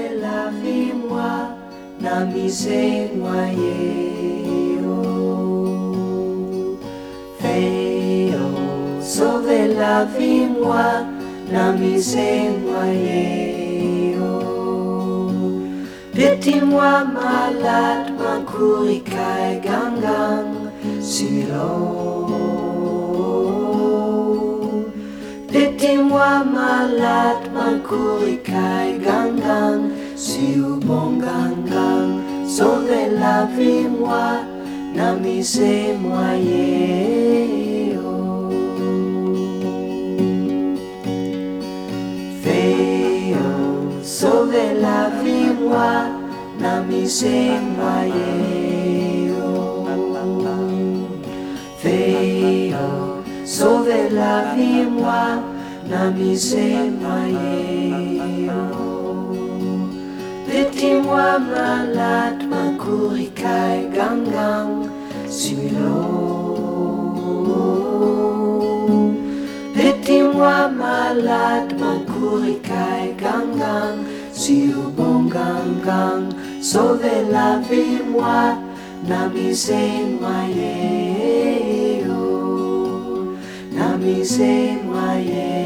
la vie moi, nami se noyer. Feo, sauve la vie moi, nami se noyer. Piti-moi malade, ma kourikai gangang, silo. Piti-moi malade, ma kourikai gangang, si ou bon gangang, sauve la vie moi, nami se noyer. Feo, sauve la vie moi, nami se noyer. Feo, sauve la vie moi, nami se noyer. Piti-moi malade, ma kourikai gangang, silo. Piti-moi malade, ma kourikai gangang, si ou bon gangang, sauve la vie moi, nami se noyer. Nami se noyer.